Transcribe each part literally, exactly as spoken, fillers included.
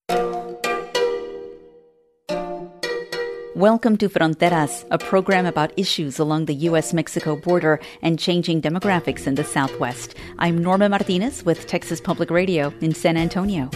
Welcome to Fronteras, a program about issues along the U S Mexico border and changing demographics in the Southwest. I'm Norma Martinez with Texas Public Radio in San Antonio.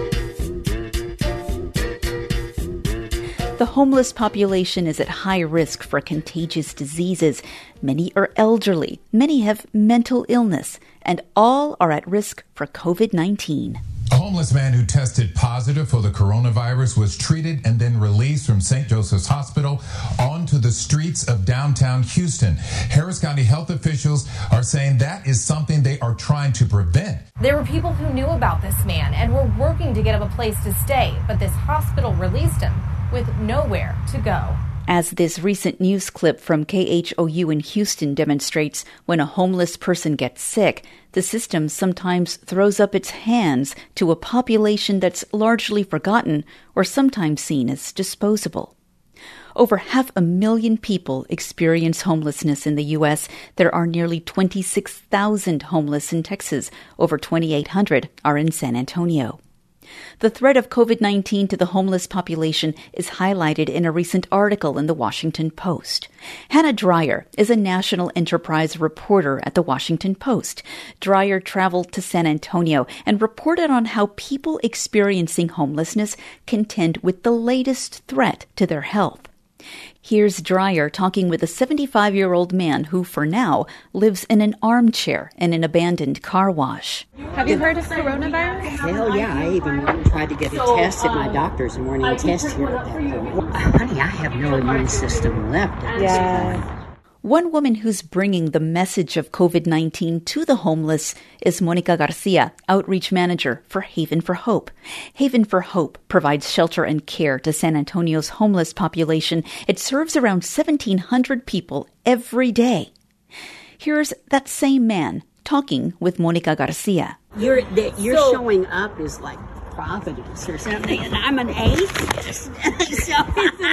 The homeless population is at high risk for contagious diseases. Many are elderly, many have mental illness, and all are at risk for covid nineteen. A homeless man who tested positive for the coronavirus was treated and then released from Saint Joseph's Hospital onto the streets of downtown Houston. Harris County health officials are saying that is something they are trying to prevent. There were people who knew about this man and were working to get him a place to stay, but this hospital released him with nowhere to go. As this recent news clip from K H O U in Houston demonstrates, when a homeless person gets sick, the system sometimes throws up its hands to a population that's largely forgotten or sometimes seen as disposable. Over half a million people experience homelessness in the U S. There are nearly twenty-six thousand homeless in Texas. Over twenty-eight hundred are in San Antonio. The threat of covid nineteen to the homeless population is highlighted in a recent article in the Washington Post. Hannah Dreier is a national enterprise reporter at the Washington Post. Dreier traveled to San Antonio and reported on how people experiencing homelessness contend with the latest threat to their health. Here's Dreier talking with a seventy-five-year-old man who, for now, lives in an armchair in an abandoned car wash. Have you heard of coronavirus? Hell yeah, I even tried to get a test at my doctor's and weren't even tested here at that point. Honey, I have no immune system left at this point. One woman who's bringing the message of covid nineteen to the homeless is Monica Garcia, Outreach Manager for Haven for Hope. Haven for Hope provides shelter and care to San Antonio's homeless population. It serves around seventeen hundred people every day. Here's that same man talking with Monica Garcia. You're, the, you're so, showing up is like Providence or something, and I'm an atheist. So,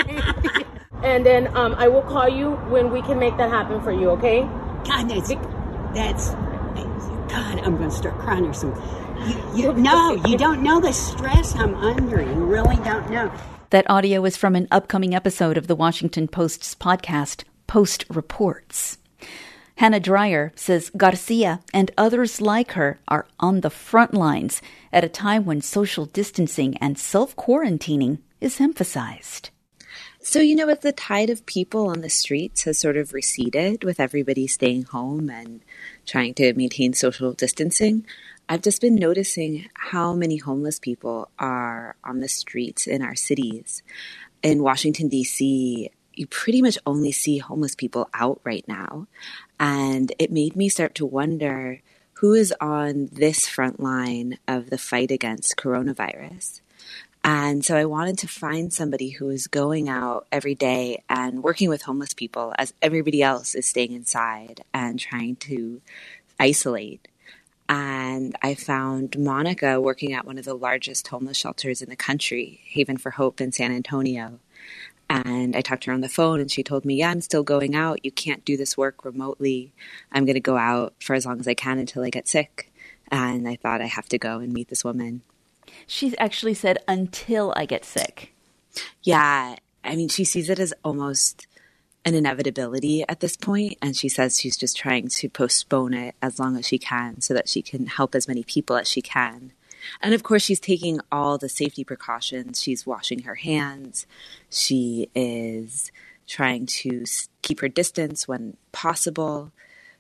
and then um, I will call you when we can make that happen for you, okay? God, that's, that's God, I'm going to start crying or something. You, you, no, you don't know the stress I'm under. You really don't know. That audio is from an upcoming episode of the Washington Post's podcast, Post Reports. Hannah Dreier says Garcia and others like her are on the front lines at a time when social distancing and self-quarantining is emphasized. So, you know, as the tide of people on the streets has sort of receded with everybody staying home and trying to maintain social distancing, I've just been noticing how many homeless people are on the streets in our cities. In Washington, D C, you pretty much only see homeless people out right now. And it made me start to wonder who is on this front line of the fight against coronavirus. And so I wanted to find somebody who is going out every day and working with homeless people as everybody else is staying inside and trying to isolate. And I found Monica working at one of the largest homeless shelters in the country, Haven for Hope in San Antonio. And I talked to her on the phone and she told me, yeah, I'm still going out. You can't do this work remotely. I'm going to go out for as long as I can until I get sick. And I thought I have to go and meet this woman. She's actually said, until I get sick. Yeah. I mean, she sees it as almost an inevitability at this point, and she says she's just trying to postpone it as long as she can so that she can help as many people as she can. And of course, she's taking all the safety precautions. She's washing her hands. She is trying to keep her distance when possible.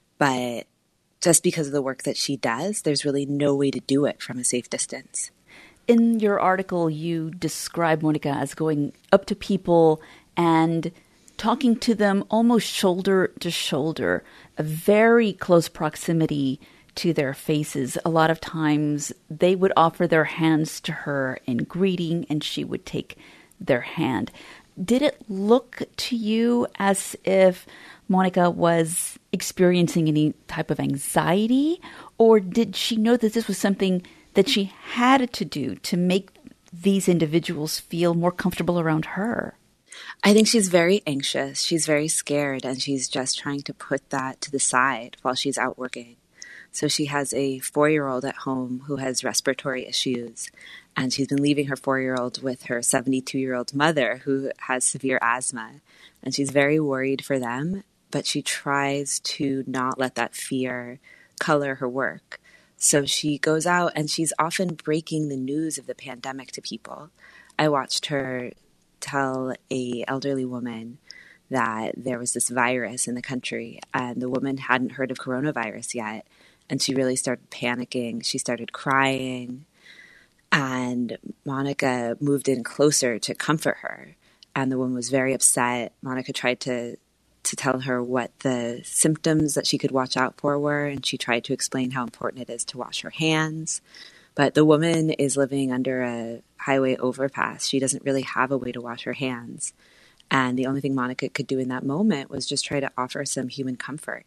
But just because of the work that she does, there's really no way to do it from a safe distance. In your article, you describe Monica as going up to people and talking to them almost shoulder to shoulder, a very close proximity to their faces. A lot of times they would offer their hands to her in greeting and she would take their hand. Did it look to you as if Monica was experiencing any type of anxiety, or did she know that this was something that she had to do to make these individuals feel more comfortable around her? I think she's very anxious. She's very scared, and she's just trying to put that to the side while she's out working. So she has a four-year-old at home who has respiratory issues, And she's been leaving her four-year-old with her seventy-two-year-old mother who has severe asthma. And she's very worried for them, but she tries to not let that fear color her work. So she goes out and she's often breaking the news of the pandemic to people. I watched her tell a elderly woman that there was this virus in the country and the woman hadn't heard of coronavirus yet. And she really started panicking. She started crying. And Monica moved in closer to comfort her. And the woman was very upset. Monica tried to, to tell her what the symptoms that she could watch out for were. And she tried to explain how important it is to wash her hands. But the woman is living under a highway overpass. She doesn't really have a way to wash her hands. And the only thing Monica could do in that moment was just try to offer some human comfort.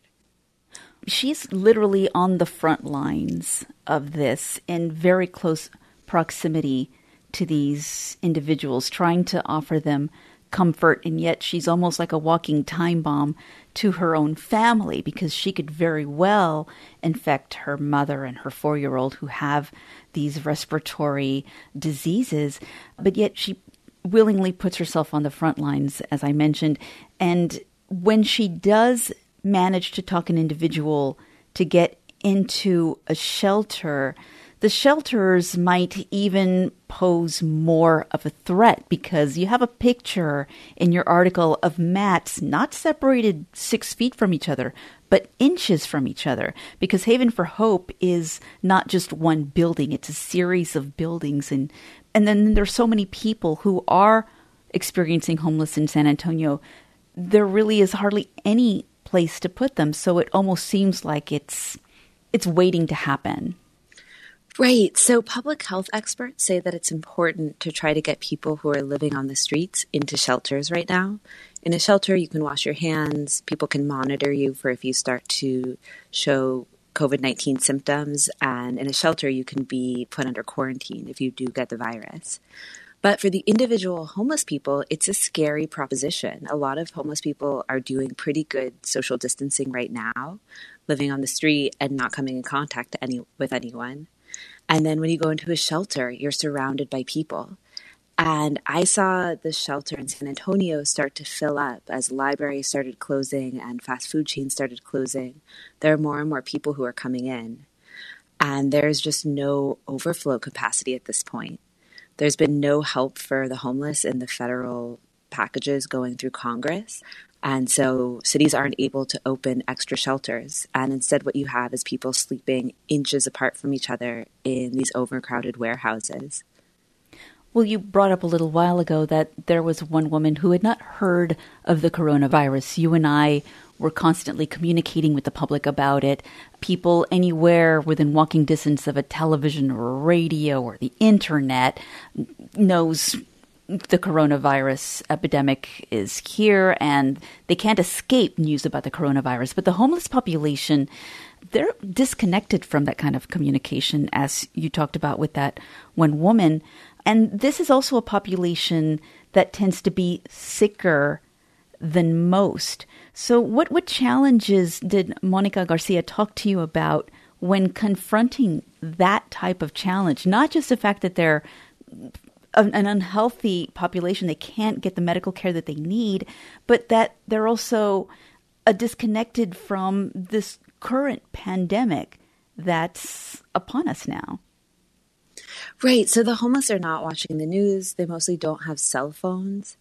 She's literally on the front lines of this in very close proximity to these individuals, trying to offer them comfort, and yet she's almost like a walking time bomb to her own family because she could very well infect her mother and her four-year-old who have these respiratory diseases, but yet she willingly puts herself on the front lines, as I mentioned. And when she does manage to talk an individual to get into a shelter, the shelters might even pose more of a threat because you have a picture in your article of mats not separated six feet from each other, but inches from each other, because Haven for Hope is not just one building, it's a series of buildings. And, and then there's so many people who are experiencing homeless in San Antonio. There really is hardly any place to put them. So it almost seems like it's it's waiting to happen. Right. So public health experts say that it's important to try to get people who are living on the streets into shelters right now. In a shelter, you can wash your hands. People can monitor you for if you start to show COVID nineteen symptoms. And in a shelter, you can be put under quarantine if you do get the virus. But for the individual homeless people, it's a scary proposition. A lot of homeless people are doing pretty good social distancing right now, living on the street and not coming in contact to any, with anyone. And then when you go into a shelter, you're surrounded by people. And I saw the shelter in San Antonio start to fill up as libraries started closing and fast food chains started closing. There are more and more people who are coming in. And there's just no overflow capacity at this point. There's been no help for the homeless in the federal packages going through Congress. And so cities aren't able to open extra shelters. And instead what you have is people sleeping inches apart from each other in these overcrowded warehouses. Well, you brought up a little while ago that there was one woman who had not heard of the coronavirus. You and I were constantly communicating with the public about it. People anywhere within walking distance of a television or a radio or the internet knows the coronavirus epidemic is here and they can't escape news about the coronavirus. But the homeless population, they're disconnected from that kind of communication, as you talked about with that one woman. And this is also a population that tends to be sicker than most. So what, what challenges did Monica Garcia talk to you about when confronting that type of challenge? Not just the fact that they're an, an unhealthy population, they can't get the medical care that they need, but that they're also uh, disconnected from this current pandemic that's upon us now. Right. So the homeless are not watching the news. They mostly don't have cell phones.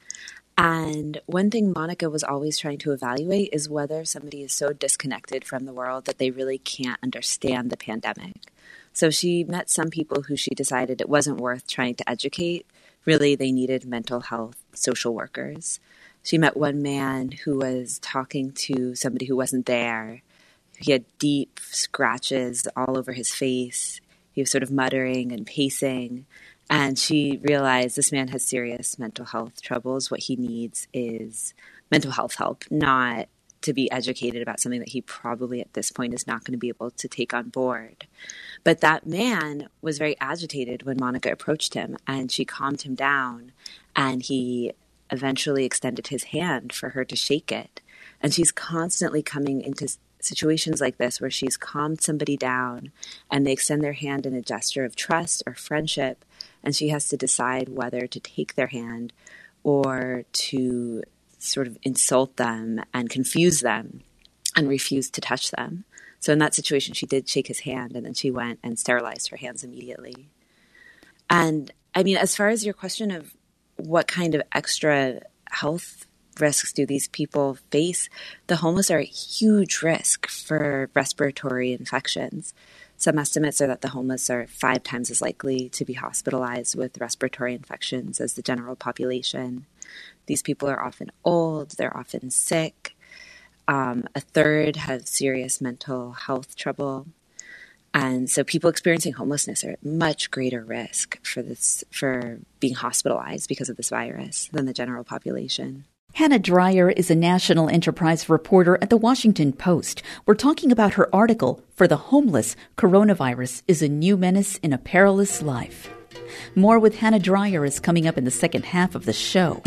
And one thing Monica was always trying to evaluate is whether somebody is so disconnected from the world that they really can't understand the pandemic. So she met some people who she decided it wasn't worth trying to educate. Really, they needed mental health social workers. She met one man who was talking to somebody who wasn't there. He had deep scratches all over his face. He was sort of muttering and pacing. And she realized this man has serious mental health troubles. What he needs is mental health help, not to be educated about something that he probably at this point is not going to be able to take on board. But that man was very agitated when Monica approached him, and she calmed him down, and he eventually extended his hand for her to shake it. And she's constantly coming into situations like this where she's calmed somebody down and they extend their hand in a gesture of trust or friendship, and she has to decide whether to take their hand or to sort of insult them and confuse them and refuse to touch them. So in that situation, she did shake his hand, and then she went and sterilized her hands immediately. And I mean, as far as your question of what kind of extra health risks do these people face, the homeless are a huge risk for respiratory infections. Some estimates are that the homeless are five times as likely to be hospitalized with respiratory infections as the general population. These people are often old, they're often sick. Um, a third have serious mental health trouble. And so people experiencing homelessness are at much greater risk for this, for being hospitalized because of this virus than the general population. Hannah Dreier is a national enterprise reporter at The Washington Post. We're talking about her article, For the Homeless, Coronavirus is a New Menace in a Perilous Life. More with Hannah Dreier is coming up in the second half of the show.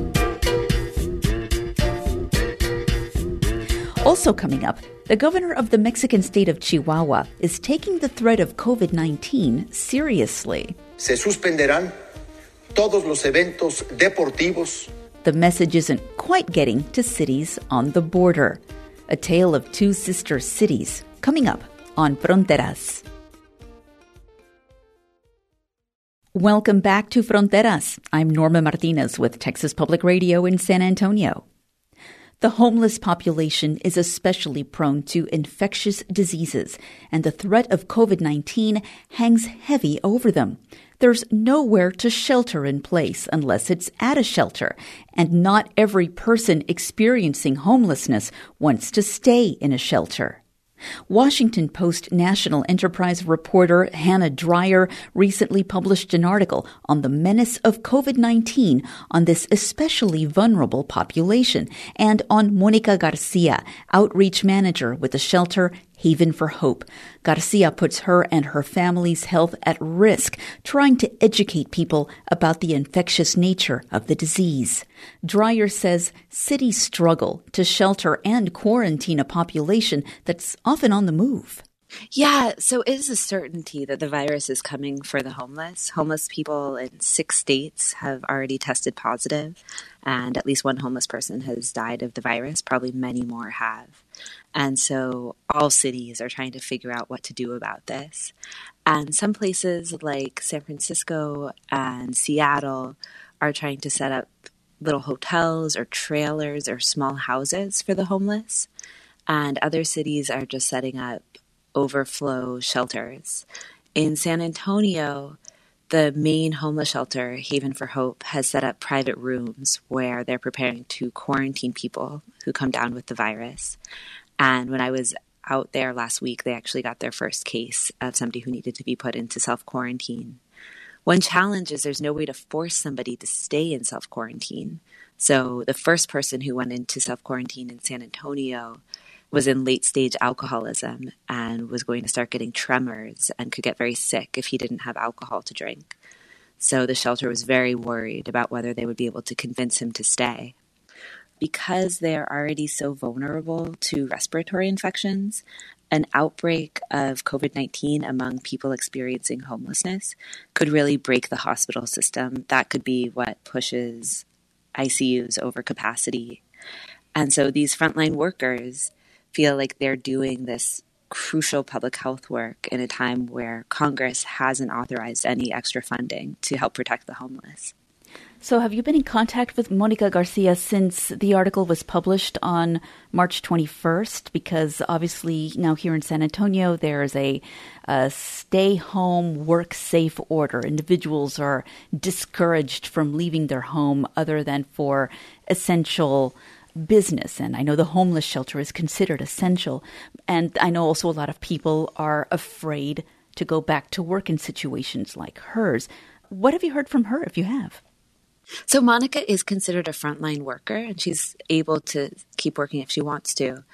Also coming up, the governor of the Mexican state of Chihuahua is taking the threat of covid nineteen seriously. Se suspenderán todos los eventos deportivos. The message isn't quite getting to cities on the border. A tale of two sister cities coming up on Fronteras. Welcome back to Fronteras. I'm Norma Martinez with Texas Public Radio in San Antonio. The homeless population is especially prone to infectious diseases, and the threat of covid nineteen hangs heavy over them. There's nowhere to shelter in place unless it's at a shelter, and not every person experiencing homelessness wants to stay in a shelter. Washington Post national enterprise reporter Hannah Dreier recently published an article on the menace of covid nineteen on this especially vulnerable population, and on Monica Garcia, outreach manager with the shelter Haven for Hope. Garcia puts her and her family's health at risk, trying to educate people about the infectious nature of the disease. Dreier says cities struggle to shelter and quarantine a population that's often on the move. Yeah, so it is a certainty that the virus is coming for the homeless. Homeless people in six states have already tested positive, and at least one homeless person has died of the virus. Probably many more have. And so all cities are trying to figure out what to do about this. And some places like San Francisco and Seattle are trying to set up little hotels or trailers or small houses for the homeless. And other cities are just setting up overflow shelters. In San Antonio, the main homeless shelter, Haven for Hope, has set up private rooms where they're preparing to quarantine people who come down with the virus. And when I was out there last week, they actually got their first case of somebody who needed to be put into self-quarantine. One challenge is there's no way to force somebody to stay in self-quarantine. So the first person who went into self-quarantine in San Antonio was in late-stage alcoholism and was going to start getting tremors and could get very sick if he didn't have alcohol to drink. So the shelter was very worried about whether they would be able to convince him to stay. Because they are already so vulnerable to respiratory infections, an outbreak of covid nineteen among people experiencing homelessness could really break the hospital system. That could be what pushes I C Us over capacity. And so these frontline workers feel like they're doing this crucial public health work in a time where Congress hasn't authorized any extra funding to help protect the homeless. So have you been in contact with Monica Garcia since the article was published on March twenty-first? Because obviously now here in San Antonio, there's a, a stay-home, work-safe order. Individuals are discouraged from leaving their home other than for essential business. And I know the homeless shelter is considered essential. And I know also a lot of people are afraid to go back to work in situations like hers. What have you heard from her, if you have? So Monica is considered a frontline worker, and she's able to keep working if she wants to.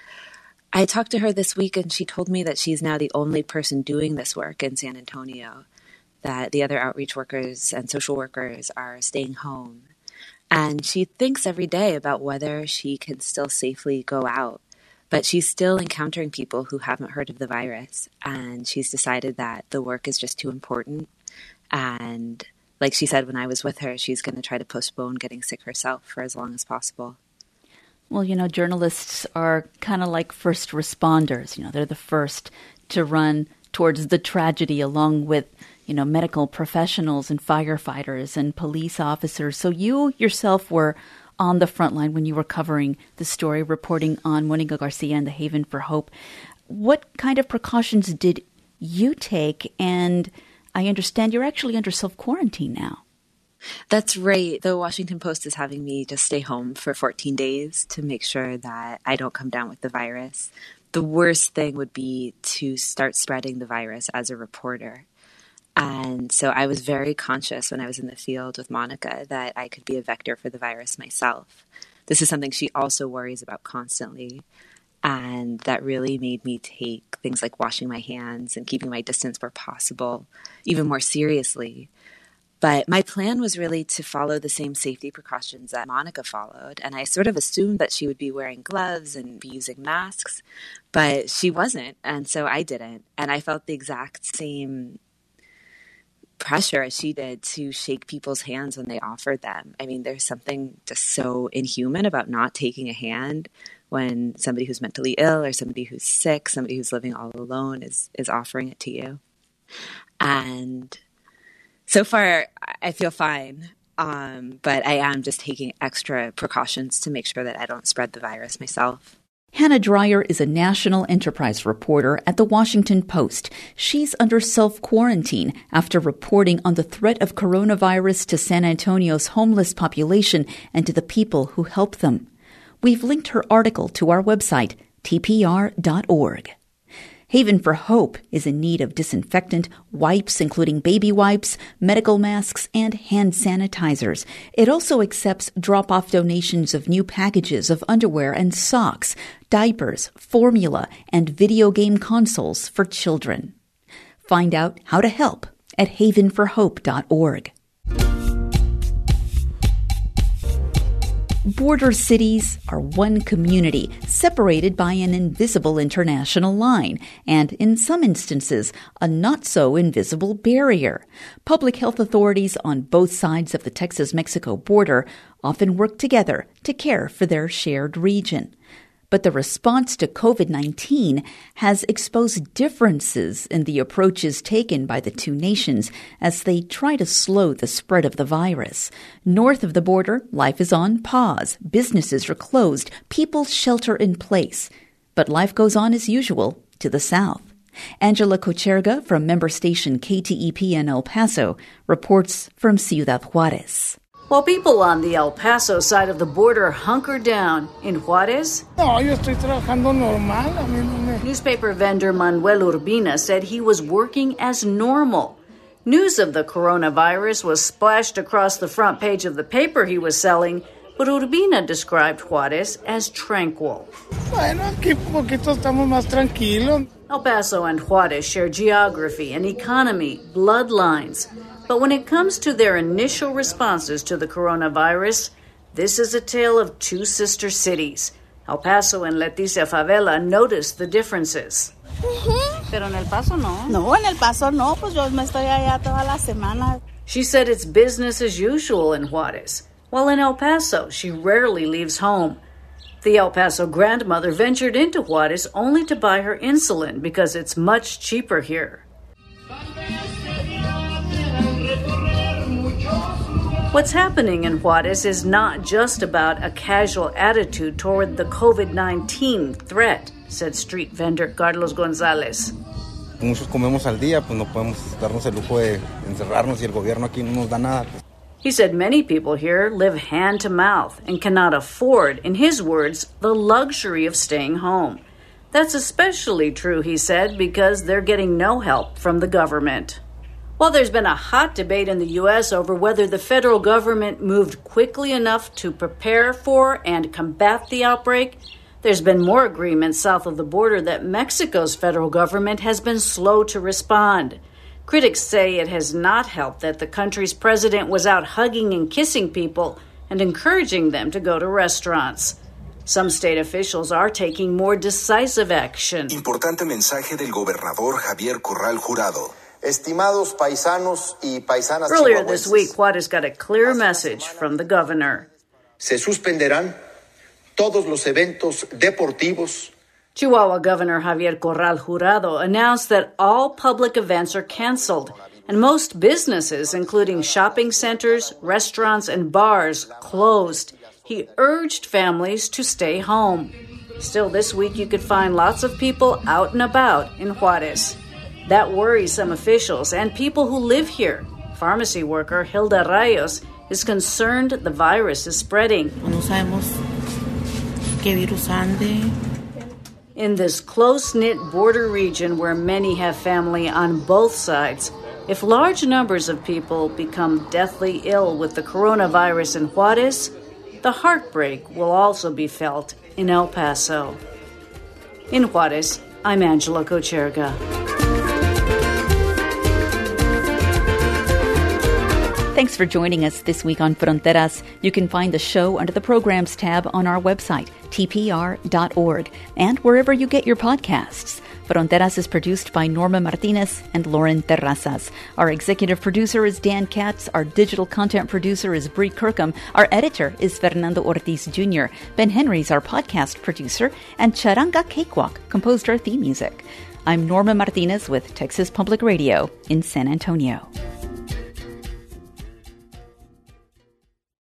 I talked to her this week, and she told me that she's now the only person doing this work in San Antonio, that the other outreach workers and social workers are staying home. And she thinks every day about whether she can still safely go out But she's still encountering people who haven't heard of the virus, and she's decided that the work is just too important. And like she said when I was with her, she's going to try to postpone getting sick herself for as long as possible. Well, you know, journalists are kind of like first responders. You know, they're the first to run towards the tragedy along with, you know, medical professionals and firefighters and police officers. So you yourself were on the front line when you were covering the story, reporting on Monica Garcia and the Haven for Hope. What kind of precautions did you take? And I understand you're actually under self-quarantine now. That's right. The Washington Post is having me just stay home for fourteen days to make sure that I don't come down with the virus. The worst thing would be to start spreading the virus as a reporter. And so I was very conscious when I was in the field with Monica that I could be a vector for the virus myself. This is something she also worries about constantly. And that really made me take things like washing my hands and keeping my distance where possible even more seriously. But my plan was really to follow the same safety precautions that Monica followed. And I sort of assumed that she would be wearing gloves and be using masks, but she wasn't. And so I didn't. And I felt the exact same pressure as she did to shake people's hands when they offered them. I mean, there's something just so inhuman about not taking a hand when somebody who's mentally ill or somebody who's sick, somebody who's living all alone is, is offering it to you. And so far, I feel fine, um, but I am just taking extra precautions to make sure that I don't spread the virus myself. Hannah Dreier is a national enterprise reporter at the Washington Post. She's under self-quarantine after reporting on the threat of coronavirus to San Antonio's homeless population and to the people who help them. We've linked her article to our website, T P R dot org. Haven for Hope is in need of disinfectant, wipes, including baby wipes, medical masks, and hand sanitizers. It also accepts drop-off donations of new packages of underwear and socks, diapers, formula, and video game consoles for children. Find out how to help at haven for hope dot org. Border cities are one community separated by an invisible international line and, in some instances, a not-so-invisible barrier. Public health authorities on both sides of the Texas-Mexico border often work together to care for their shared region. But the response to covid nineteen has exposed differences in the approaches taken by the two nations as they try to slow the spread of the virus. North of the border, life is on pause. Businesses are closed. People shelter in place. But life goes on as usual to the south. Angela Kocherga from member station K T E P in El Paso reports from Ciudad Juarez. While people on the El Paso side of the border hunker down in Juarez, no, yo estoy trabajando normal. A mí no me... Newspaper vendor Manuel Urbina said he was working as normal. News of the coronavirus was splashed across the front page of the paper he was selling, but Urbina described Juarez as tranquil. Bueno, aquí poquito estamos más tranquilos. El Paso and Juarez share geography and economy, bloodlines. But when it comes to their initial responses to the coronavirus, this is a tale of two sister cities. El Paso and Leticia Favela noticed the differences. Mm-hmm. Pero en El Paso no. No, en El Paso no, pues yo me estoy allá toda la semana. She said it's business as usual in Juarez, while in El Paso she rarely leaves home. The El Paso grandmother ventured into Juarez only to buy her insulin because it's much cheaper here. What's happening in Juarez is not just about a casual attitude toward the covid nineteen threat, said street vendor Carlos Gonzalez. Muchos comemos al día, pues no podemos darnos el lujo de encerrarnos y el gobierno aquí no nos da nada. He said many people here live hand to mouth and cannot afford, in his words, the luxury of staying home. That's especially true, he said, because they're getting no help from the government. While there's been a hot debate in the U S over whether the federal government moved quickly enough to prepare for and combat the outbreak, there's been more agreement south of the border that Mexico's federal government has been slow to respond. Critics say it has not helped that the country's president was out hugging and kissing people and encouraging them to go to restaurants. Some state officials are taking more decisive action. Importante mensaje del gobernador Javier Corral Jurado. Estimados paisanos y paisanas Earlier this week, Juarez got a clear message from the governor. Se suspenderán todos los eventos deportivos. Chihuahua Governor Javier Corral Jurado announced that all public events are canceled, and most businesses, including shopping centers, restaurants, and bars, closed. He urged families to stay home. Still, this week you could find lots of people out and about in Juarez. That worries some officials and people who live here. Pharmacy worker Hilda Rayos is concerned the virus is spreading. No sabemos qué virus ande. In this close-knit border region where many have family on both sides, if large numbers of people become deathly ill with the coronavirus in Juarez, the heartbreak will also be felt in El Paso. In Juarez, I'm Angela Kocherga. Thanks for joining us this week on Fronteras. You can find the show under the Programs tab on our website, T P R dot org, and wherever you get your podcasts. Fronteras is produced by Norma Martinez and Lauren Terrazas. Our executive producer is Dan Katz. Our digital content producer is Bree Kirkham. Our editor is Fernando Ortiz Junior Ben Henry's our podcast producer, and Charanga Cakewalk composed our theme music. I'm Norma Martinez with Texas Public Radio in San Antonio.